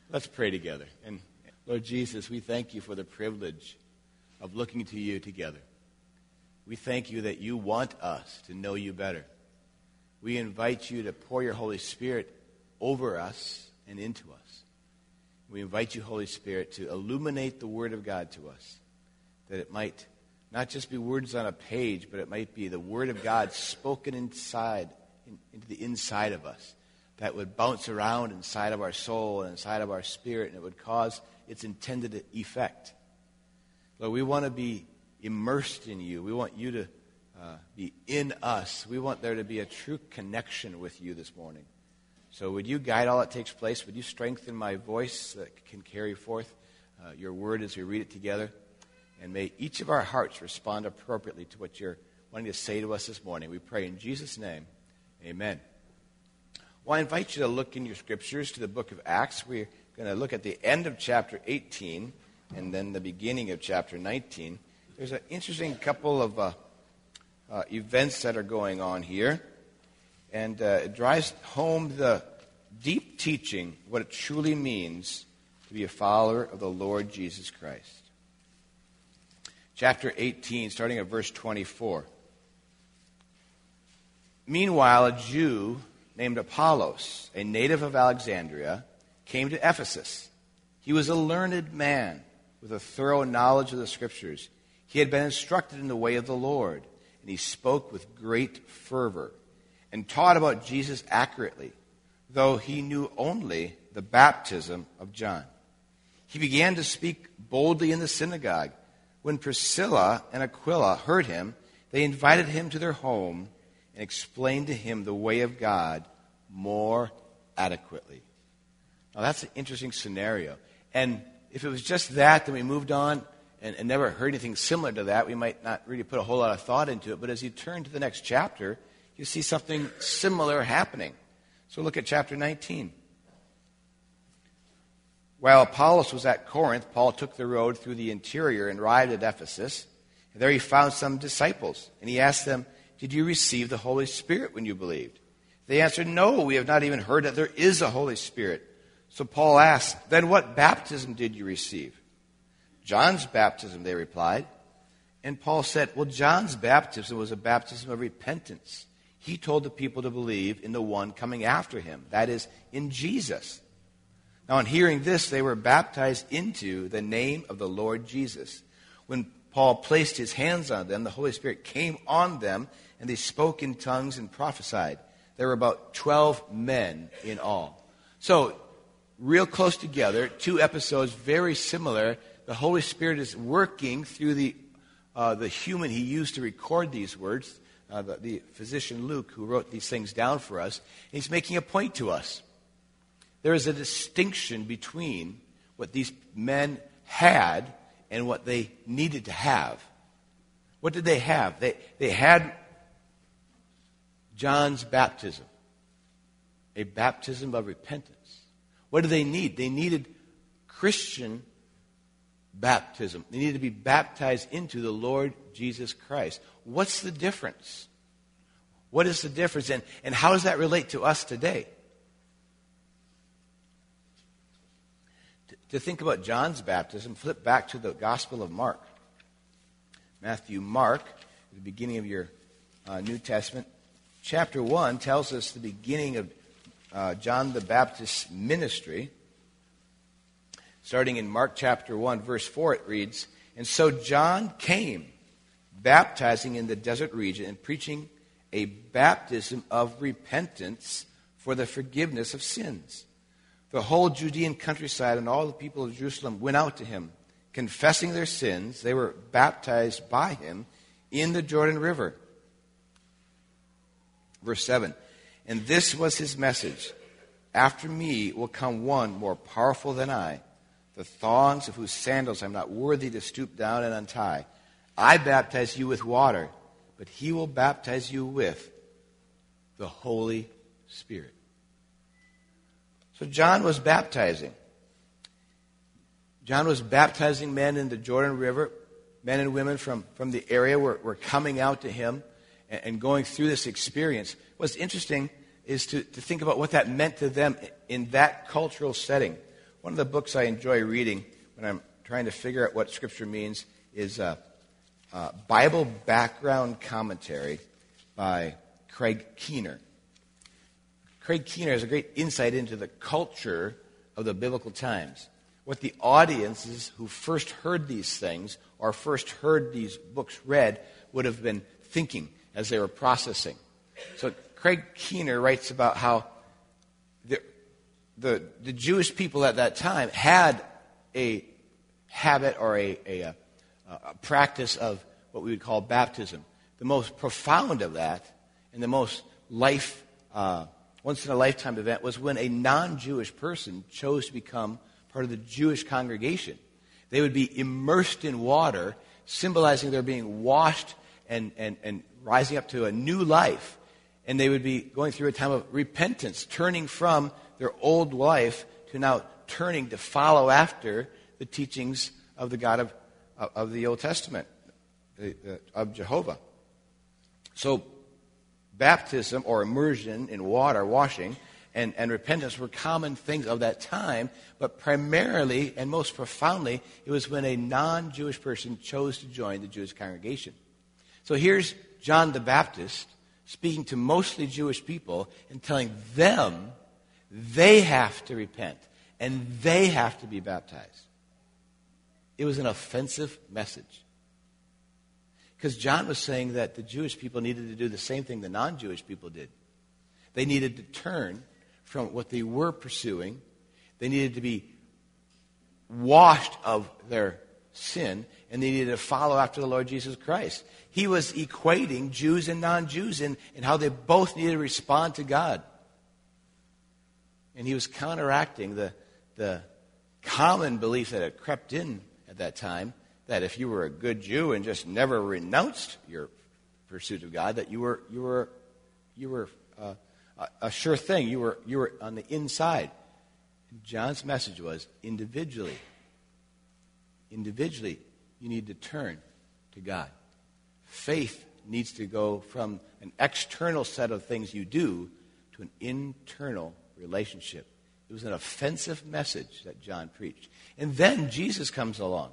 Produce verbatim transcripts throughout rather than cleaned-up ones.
Let's pray together. And Lord Jesus, we thank you for the privilege of looking to you together. We thank you that you want us to know you better. We invite you to pour your Holy Spirit over us and into us. We invite you, Holy Spirit, to illuminate the Word of God to us, that it might not just be words on a page, but it might be the Word of God spoken inside, in, into the inside of us, that would bounce around inside of our soul and inside of our spirit, and it would cause its intended effect. Lord, we want to be immersed in you. We want you to uh, be in us. We want there to be a true connection with you this morning. So would you guide all that takes place? Would you strengthen my voice that can carry forth uh, your word as we read it together? And may each of our hearts respond appropriately to what you're wanting to say to us this morning. We pray in Jesus' name, amen. Well, I invite you to look in your scriptures to the book of Acts. We're going to look at the end of chapter eighteen and then the beginning of chapter nineteen. There's an interesting couple of uh, uh, events that are going on here. And uh, it drives home the deep teaching, what it truly means to be a follower of the Lord Jesus Christ. Chapter eighteen, starting at verse twenty-four. Meanwhile, a Jew named Apollos, a native of Alexandria, came to Ephesus. He was a learned man with a thorough knowledge of the Scriptures. He had been instructed in the way of the Lord, and he spoke with great fervor and taught about Jesus accurately, though he knew only the baptism of John. He began to speak boldly in the synagogue. When Priscilla and Aquila heard him, they invited him to their home and explained to him the way of God more adequately. Now that's an interesting scenario. And if it was just that, then we moved on and, and never heard anything similar to that, we might not really put a whole lot of thought into it. But as you turn to the next chapter, you see something similar happening. So look at chapter nineteen. While Apollos was at Corinth, Paul took the road through the interior and arrived at Ephesus. And there he found some disciples, and he asked them, "Did you receive the Holy Spirit when you believed?" They answered, "No, we have not even heard that there is a Holy Spirit." So Paul asked, "Then what baptism did you receive?" "John's baptism," they replied. And Paul said, "Well, John's baptism was a baptism of repentance. He told the people to believe in the one coming after him, that is, in Jesus." Now, on hearing this, they were baptized into the name of the Lord Jesus. When Paul placed his hands on them, the Holy Spirit came on them, and they spoke in tongues and prophesied. There were about twelve men in all. So, real close together, two episodes very similar. The Holy Spirit is working through the uh, the human he used to record these words, uh, the, the physician Luke, who wrote these things down for us. And he's making a point to us. There is a distinction between what these men had and what they needed to have. What did they have? They, they had John's baptism, a baptism of repentance. What did they need? They needed Christian baptism. They needed to be baptized into the Lord Jesus Christ. What's the difference? What is the difference? And, and how does that relate to us today? To, to think about John's baptism, flip back to the Gospel of Mark. Matthew, Mark, at the beginning of your uh, New Testament, chapter one tells us the beginning of uh, John the Baptist's ministry. Starting in Mark chapter one, verse four, it reads, "And so John came, baptizing in the desert region and preaching a baptism of repentance for the forgiveness of sins. The whole Judean countryside and all the people of Jerusalem went out to him. Confessing their sins, they were baptized by him in the Jordan River." Verse seven, "And this was his message. After me will come one more powerful than I, the thongs of whose sandals I'm not worthy to stoop down and untie. I baptize you with water, but he will baptize you with the Holy Spirit." So John was baptizing. John was baptizing men in the Jordan River. Men and women from, from the area were, were coming out to him and, and going through this experience. What's interesting is to, to think about what that meant to them in that cultural setting. one of the books I enjoy reading when I'm trying to figure out what Scripture means is a, a Bible background commentary by Craig Keener. Craig Keener has a great insight into the culture of the biblical times. What the audiences who first heard these things or first heard these books read would have been thinking as they were processing. So Craig Keener writes about how the, the, the Jewish people at that time had a habit or a, a, a, a practice of what we would call baptism. The most profound of that and the most life, uh, once-in-a-lifetime event was when a non-Jewish person chose to become part of the Jewish congregation. They would be immersed in water, symbolizing their being washed and, and, and rising up to a new life. And they would be going through a time of repentance, turning from their old life to now turning to follow after the teachings of the God of, of the Old Testament, of Jehovah. So baptism or immersion in water, washing, and, and repentance were common things of that time, but primarily and most profoundly, it was when a non-Jewish person chose to join the Jewish congregation. So here's John the Baptist speaking to mostly Jewish people and telling them they have to repent and they have to be baptized. It was an offensive message. Because John was saying that the Jewish people needed to do the same thing the non-Jewish people did. They needed to turn from what they were pursuing. They needed to be washed of their sin, and they needed to follow after the Lord Jesus Christ. He was equating Jews and non-Jews in, in how they both needed to respond to God. And he was counteracting the, the common belief that had crept in at that time, that if you were a good Jew and just never renounced your pursuit of God, that you were you were you were uh, a, a sure thing. You were you were on the inside. And John's message was individually. Individually, you need to turn to God. Faith needs to go from an external set of things you do to an internal relationship. It was an offensive message that John preached. And then Jesus comes along.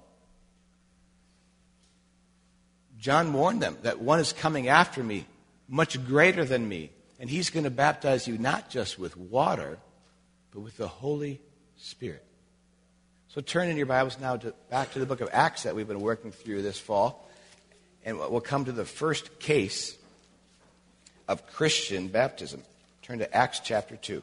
John warned them that one is coming after me, much greater than me, and he's going to baptize you not just with water, but with the Holy Spirit. So turn in your Bibles now to, back to the book of Acts that we've been working through this fall, and we'll come to the first case of Christian baptism. Turn to Acts chapter two.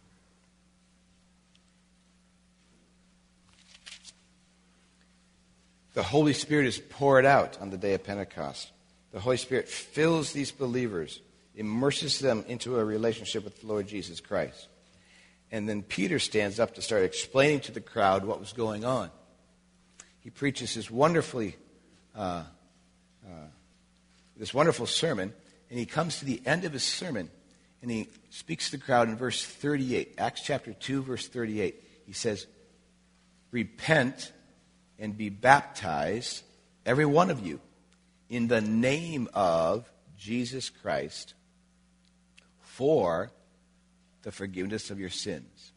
The Holy Spirit is poured out on the day of Pentecost. The Holy Spirit fills these believers, immerses them into a relationship with the Lord Jesus Christ. And then Peter stands up to start explaining to the crowd what was going on. He preaches this wonderfully, uh, uh, this wonderful sermon, and he comes to the end of his sermon, and he speaks to the crowd in verse thirty-eight. Acts chapter two, verse thirty-eight. He says, "Repent and be baptized, every one of you, in the name of Jesus Christ, for the forgiveness of your sins."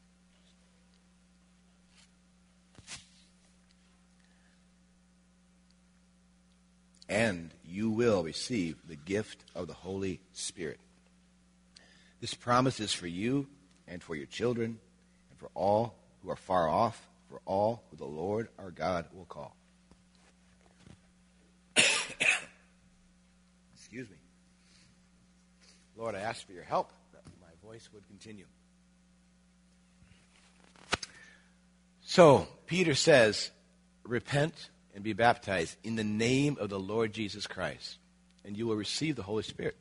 And you will receive the gift of the Holy Spirit. This promise is for you and for your children and for all who are far off, for all who the Lord our God will call. Excuse me. Lord, I ask for your help that my voice would continue. So, Peter says, repent and be baptized in the name of the Lord Jesus Christ, and you will receive the Holy Spirit.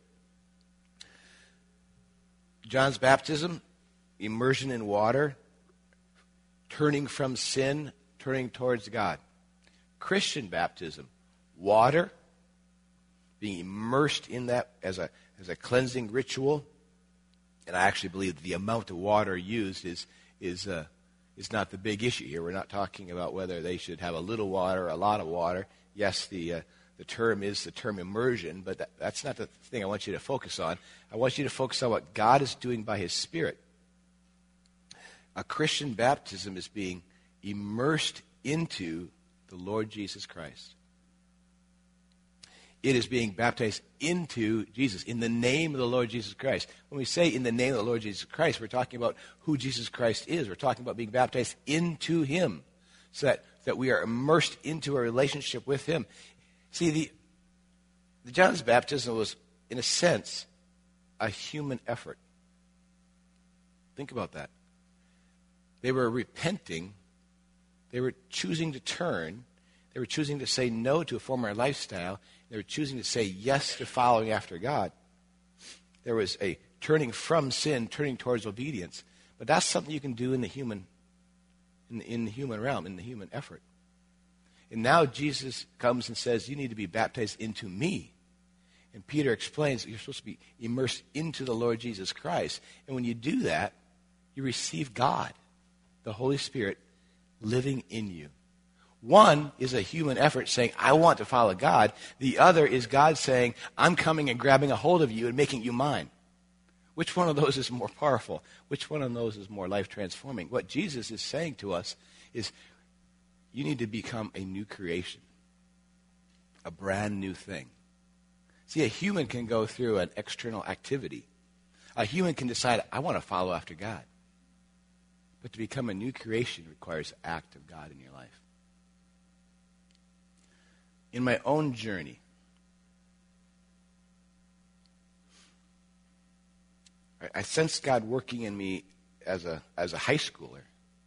John's baptism, immersion in water, turning from sin, turning towards God. Christian baptism, water, being immersed in that as a as a cleansing ritual. And I actually believe that the amount of water used is is uh, is not the big issue here. We're not talking about whether they should have a little water or a lot of water. Yes, the uh, the term is the term immersion, but that, that's not the thing I want you to focus on. I want you to focus on what God is doing by His Spirit. A Christian baptism is being immersed into the Lord Jesus Christ. It is being baptized into Jesus, in the name of the Lord Jesus Christ. When we say in the name of the Lord Jesus Christ, we're talking about who Jesus Christ is. We're talking about being baptized into him, so that, that we are immersed into a relationship with him. See, the, the John's baptism was, in a sense, a human effort. Think about that. They were repenting. They were choosing to turn. They were choosing to say no to a former lifestyle. They were choosing to say yes to following after God. There was a turning from sin, turning towards obedience. But that's something you can do in the human, in the, in the human realm, in the human effort. And now Jesus comes and says, you need to be baptized into me. And Peter explains that you're supposed to be immersed into the Lord Jesus Christ. And when you do that, you receive God, the Holy Spirit, living in you. One is a human effort saying, I want to follow God. The other is God saying, I'm coming and grabbing a hold of you and making you mine. Which one of those is more powerful? Which one of those is more life-transforming? What Jesus is saying to us is, you need to become a new creation, a brand new thing. See, a human can go through an external activity. A human can decide, I want to follow after God. But to become a new creation requires an act of God in your life. In my own journey, I, I sensed God working in me as a as a high schooler,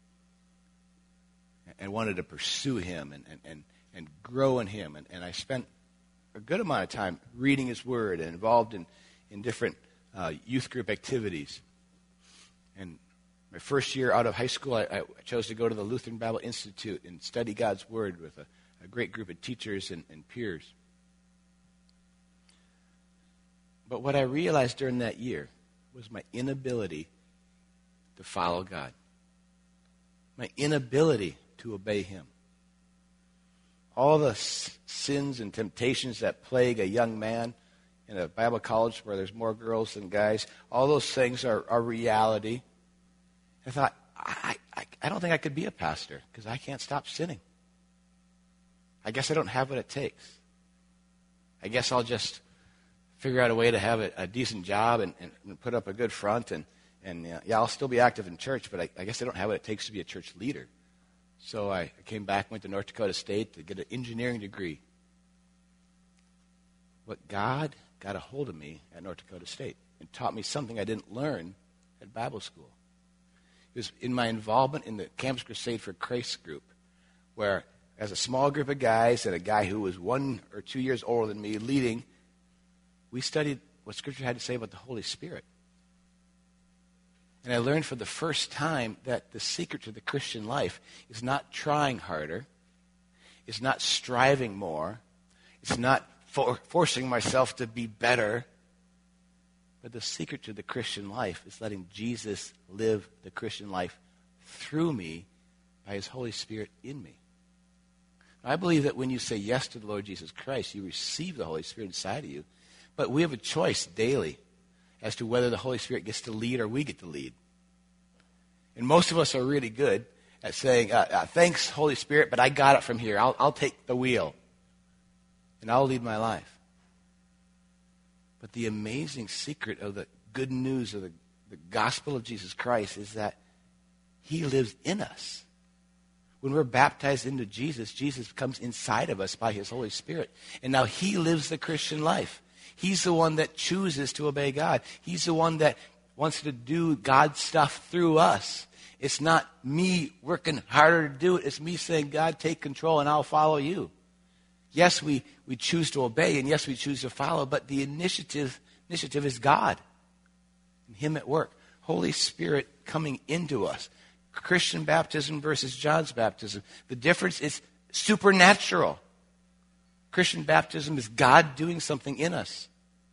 and wanted to pursue him and, and, and, and grow in him. And, and I spent a good amount of time reading his word and involved in, in different uh, youth group activities. And my first year out of high school, I, I chose to go to the Lutheran Bible Institute and study God's word with a, a great group of teachers and, and peers. But what I realized during that year was my inability to follow God. My inability to obey him. All the s- sins and temptations that plague a young man in a Bible college where there's more girls than guys, all those things are, are reality. I thought, I, I, I don't think I could be a pastor because I can't stop sinning. I guess I don't have what it takes. I guess I'll just figure out a way to have a, a decent job and, and, and put up a good front. And, and uh, yeah, I'll still be active in church, but I, I guess I don't have what it takes to be a church leader. So I came back, went to North Dakota State to get an engineering degree. But God got a hold of me at North Dakota State and taught me something I didn't learn at Bible school. It was in my involvement in the Campus Crusade for Christ group, where as a small group of guys and a guy who was one or two years older than me leading, we studied what Scripture had to say about the Holy Spirit. And I learned for the first time that the secret to the Christian life is not trying harder, it's not striving more, it's not for forcing myself to be better, but the secret to the Christian life is letting Jesus live the Christian life through me by his Holy Spirit in me. I believe that when you say yes to the Lord Jesus Christ, you receive the Holy Spirit inside of you. But we have a choice daily as to whether the Holy Spirit gets to lead or we get to lead. And most of us are really good at saying, uh, uh, thanks, Holy Spirit, but I got it from here. I'll, I'll take the wheel, and I'll lead my life. But the amazing secret of the good news of the, the gospel of Jesus Christ is that he lives in us. When we're baptized into Jesus, Jesus comes inside of us by his Holy Spirit. And now he lives the Christian life. He's the one that chooses to obey God. He's the one that wants to do God's stuff through us. It's not me working harder to do it. It's me saying, God, take control and I'll follow you. Yes, we, we choose to obey, and yes, we choose to follow, but the initiative initiative is God and him at work. Holy Spirit coming into us. Christian baptism versus John's baptism. The difference is supernatural. Christian baptism is God doing something in us.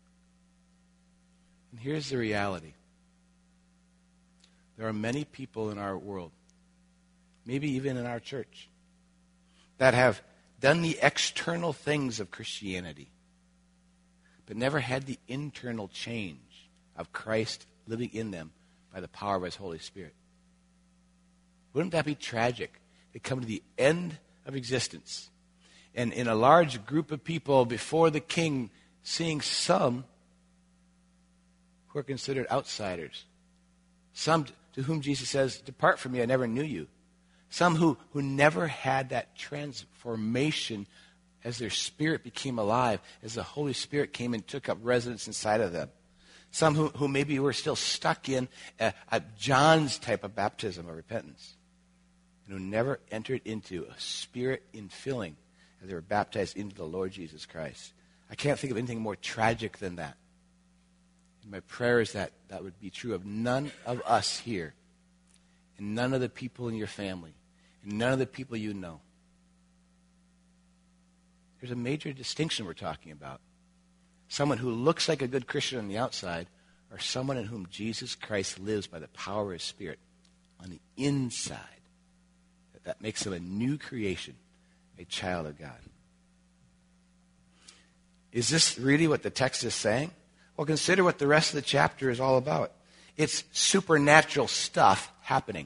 And here's the reality. There are many people in our world, maybe even in our church, that have done the external things of Christianity, but never had the internal change of Christ living in them by the power of his Holy Spirit. Wouldn't that be tragic They come to the end of existence. And in a large group of people before the king, seeing some who are considered outsiders. Some to whom Jesus says, depart from me, I never knew you. Some who, who never had that transformation as their spirit became alive, as the Holy Spirit came and took up residence inside of them. Some who, who maybe were still stuck in a, a John's type of baptism of repentance, and who never entered into a spirit infilling as they were baptized into the Lord Jesus Christ. I can't think of anything more tragic than that. And my prayer is that that would be true of none of us here, and none of the people in your family, and none of the people you know. There's a major distinction we're talking about. Someone who looks like a good Christian on the outside, or someone in whom Jesus Christ lives by the power of his Spirit on the inside. That, that makes them a new creation, a child of God. Is this really what the text is saying? Well, consider what the rest of the chapter is all about. It's supernatural stuff happening.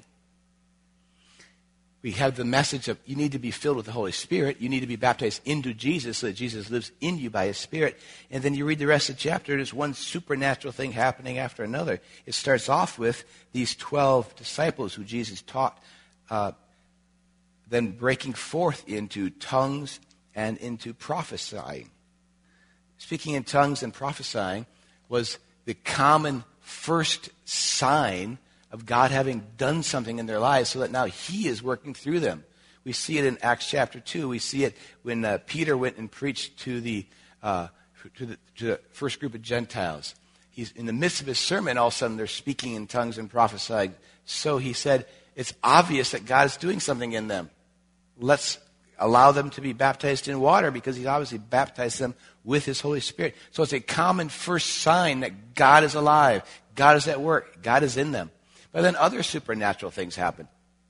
We have the message of you need to be filled with the Holy Spirit. You need to be baptized into Jesus so that Jesus lives in you by his Spirit. And then you read the rest of the chapter, and there's one supernatural thing happening after another. It starts off with these twelve disciples who Jesus taught, uh, then breaking forth into tongues and into prophesying. Speaking in tongues and prophesying was the common first sign of God having done something in their lives so that now he is working through them. We see it in Acts chapter two. We see it when uh, Peter went and preached to the, uh, to the to the first group of Gentiles. He's in the midst of his sermon, all of a sudden they're speaking in tongues and prophesying. So he said, it's obvious that God is doing something in them. Let's allow them to be baptized in water because he's obviously baptized them with his Holy Spirit. So it's a common first sign that God is alive. God is at work. God is in them. But then other supernatural things happen.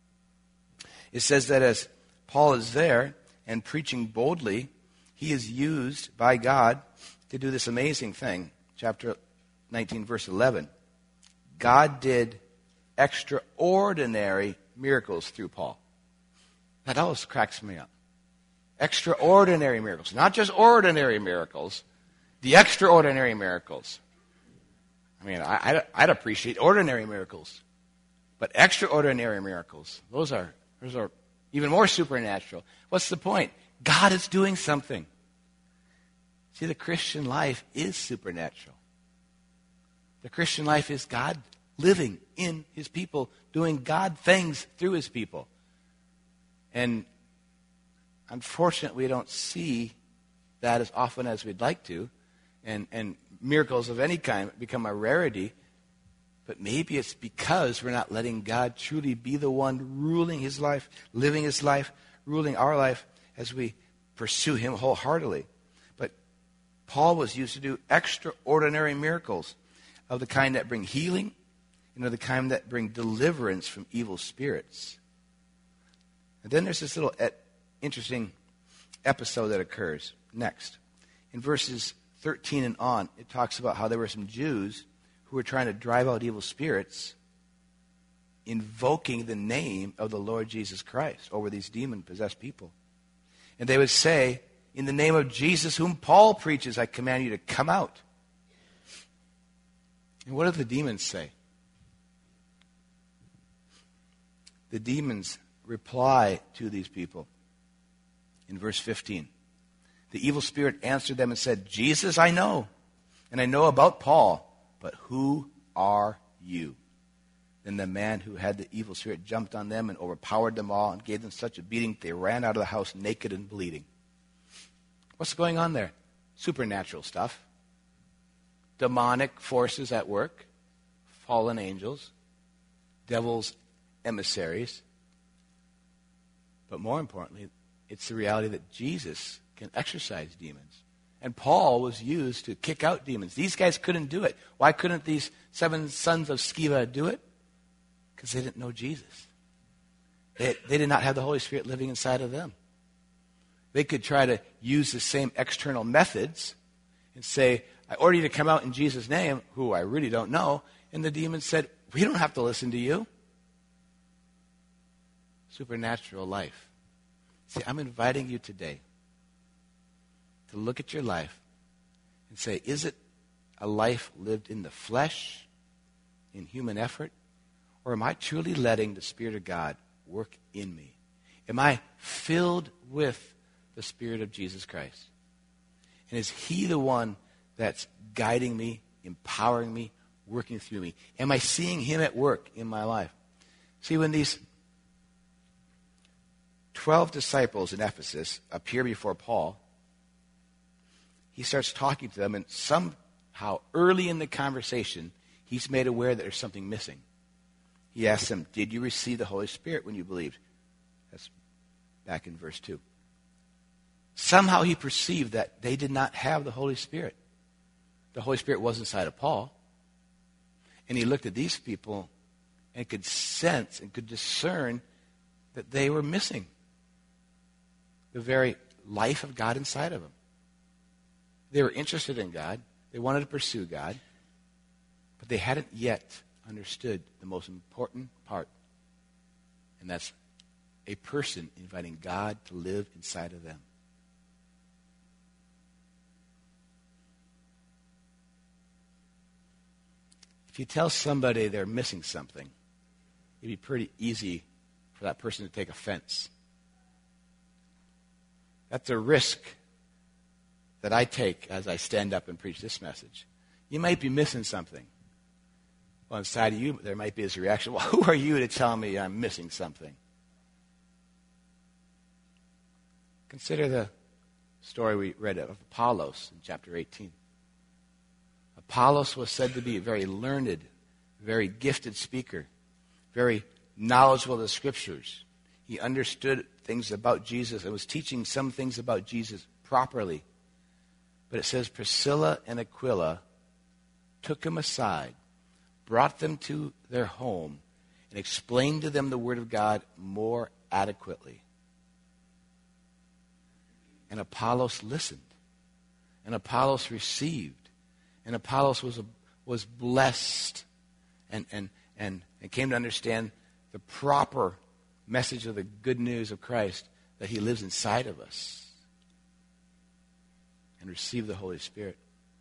It says that as Paul is there and preaching boldly, he is used by God to do this amazing thing. Chapter nineteen, verse eleven. God did extraordinary miracles through Paul. That always cracks me up. Extraordinary miracles. Not just ordinary miracles. The extraordinary miracles. I mean, I, I'd, I'd appreciate ordinary miracles. But extraordinary miracles, those are, those are even more supernatural. What's the point? God is doing something. See, the Christian life is supernatural. The Christian life is God living in his people, doing God things through his people. And unfortunately, we don't see that as often as we'd like to. And, and miracles of any kind become a rarity. But maybe it's because we're not letting God truly be the one ruling his life, living his life, ruling our life as we pursue him wholeheartedly. But Paul was used to do extraordinary miracles of the kind that bring healing and of the kind that bring deliverance from evil spirits. And then there's this little et- interesting episode that occurs next. In verses thirteen and on, it talks about how there were some Jews who were trying to drive out evil spirits, invoking the name of the Lord Jesus Christ over these demon-possessed people. And they would say, in the name of Jesus, whom Paul preaches, I command you to come out. And what do the demons say? The demons reply to these people in verse fifteen. The evil spirit answered them and said, Jesus I know, and I know about Paul, but who are you? Then the man who had the evil spirit jumped on them and overpowered them all and gave them such a beating they ran out of the house naked and bleeding. What's going on there? Supernatural stuff. Demonic forces at work. Fallen angels. Devil's emissaries. But more importantly, it's the reality that Jesus can exorcise demons. And Paul was used to kick out demons. These guys couldn't do it. Why couldn't these seven sons of Sceva do it? Because they didn't know Jesus. They, they did not have the Holy Spirit living inside of them. They could try to use the same external methods and say, I order you to come out in Jesus' name, who I really don't know. And the demons said, we don't have to listen to you. supernatural life. See, I'm inviting you today to look at your life and say, is it a life lived in the flesh, in human effort, or am I truly letting the Spirit of God work in me? Am I filled with the Spirit of Jesus Christ? And is He the one that's guiding me, empowering me, working through me? Am I seeing Him at work in my life? See, when these twelve disciples in Ephesus appear before Paul, he starts talking to them, and somehow early in the conversation, he's made aware that there's something missing. He asks them, did you receive the Holy Spirit when you believed? That's back in verse two. Somehow he perceived that they did not have the Holy Spirit. The Holy Spirit was inside of Paul. And he looked at these people and could sense and could discern that they were missing the very life of God inside of them. They were interested in God. They wanted to pursue God. But they hadn't yet understood the most important part. And that's a person inviting God to live inside of them. If you tell somebody they're missing something, it'd be pretty easy for that person to take offense. That's a risk that I take as I stand up and preach this message. You might be missing something. Well, inside of you, there might be this reaction, well, who are you to tell me I'm missing something? Consider the story we read of Apollos in chapter eighteen. Apollos was said to be a very learned, very gifted speaker, very knowledgeable of the Scriptures. He understood things about Jesus and was teaching some things about Jesus properly. But it says Priscilla and Aquila took him aside, brought them to their home, and explained to them the Word of God more adequately. And Apollos listened. And Apollos received. And Apollos was a, was blessed and, and, and, and came to understand the proper message of the good news of Christ, that He lives inside of us, and receive the Holy Spirit.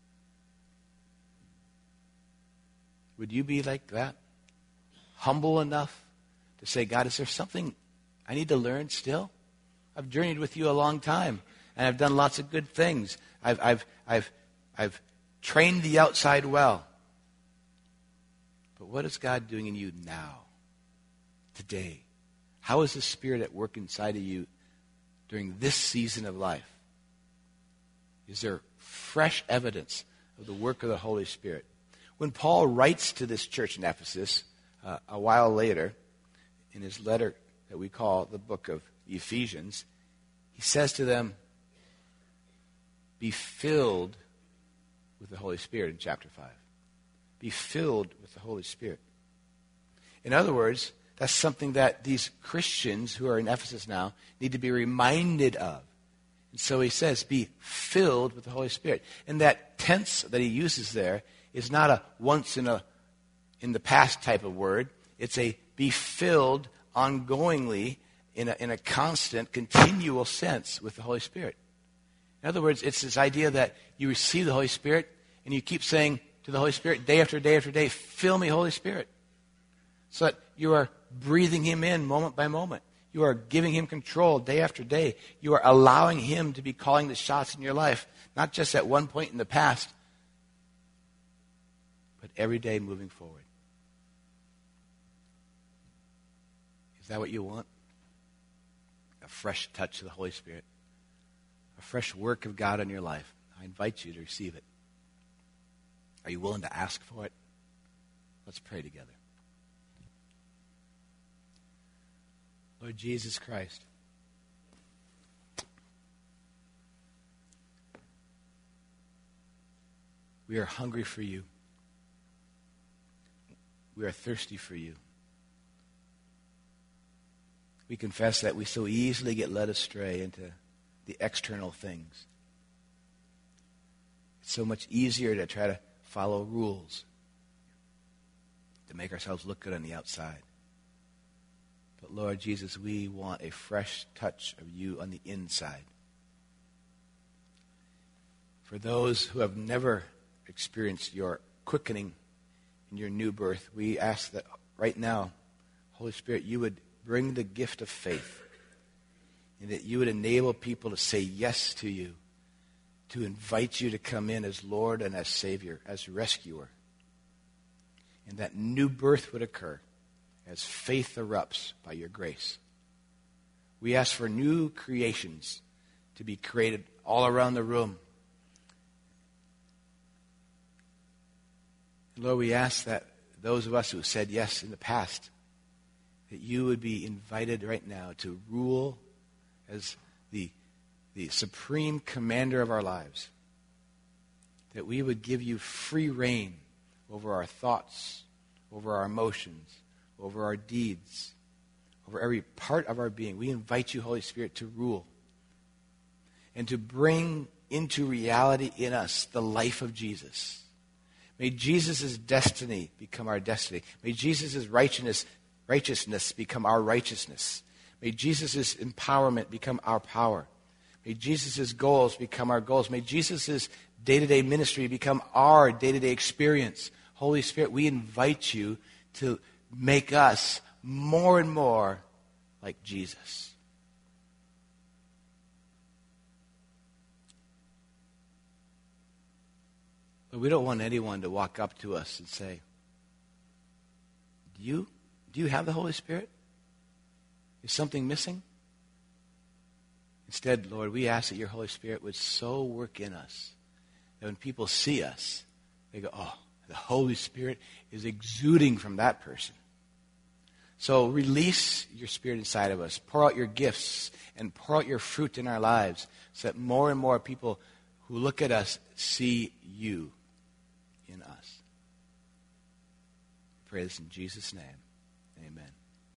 Would you be like that? Humble enough to say, God, is there something I need to learn still? I've journeyed with you a long time, and I've done lots of good things. I've, I've, I've, I've trained the outside well. But what is God doing in you now, today? How is the Spirit at work inside of you during this season of life? Is there fresh evidence of the work of the Holy Spirit? When Paul writes to this church in Ephesus uh, a while later, in his letter that we call the book of Ephesians, he says to them, be filled with the Holy Spirit in chapter five. Be filled with the Holy Spirit. In other words, that's something that these Christians who are in Ephesus now need to be reminded of. And so he says, be filled with the Holy Spirit. And that tense that he uses there is not a once in a in the past type of word. It's a be filled ongoingly in a, in a constant, continual sense with the Holy Spirit. In other words, it's this idea that you receive the Holy Spirit and you keep saying to the Holy Spirit day after day after day, fill me, Holy Spirit. So that you are breathing Him in moment by moment. You are giving Him control day after day. You are allowing Him to be calling the shots in your life, not just at one point in the past, but every day moving forward. Is that what you want? A fresh touch of the Holy Spirit. A fresh work of God in your life. I invite you to receive it. Are you willing to ask for it? Let's pray together. Lord Jesus Christ, we are hungry for you. We are thirsty for you. We confess that we so easily get led astray into the external things. It's so much easier to try to follow rules, to make ourselves look good on the outside. But Lord Jesus, we want a fresh touch of you on the inside. For those who have never experienced your quickening and your new birth, we ask that right now, Holy Spirit, you would bring the gift of faith, and that you would enable people to say yes to you, to invite you to come in as Lord and as Savior, as rescuer. And that new birth would occur as faith erupts by your grace. We ask for new creations to be created all around the room. Lord, we ask that those of us who said yes in the past, that you would be invited right now to rule as the, the supreme commander of our lives. That we would give you free reign over our thoughts, over our emotions, over our deeds, over every part of our being. We invite you, Holy Spirit, to rule and to bring into reality in us the life of Jesus. May Jesus' destiny become our destiny. May Jesus' righteousness, righteousness become our righteousness. May Jesus' empowerment become our power. May Jesus' goals become our goals. May Jesus' day-to-day ministry become our day-to-day experience. Holy Spirit, we invite you to make us more and more like Jesus. But we don't want anyone to walk up to us and say, do you, do you have the Holy Spirit? Is something missing? Instead, Lord, we ask that your Holy Spirit would so work in us that when people see us, they go, oh, the Holy Spirit is exuding from that person. So release your Spirit inside of us. Pour out your gifts and pour out your fruit in our lives so that more and more people who look at us see you in us. I pray this in Jesus' name. Amen.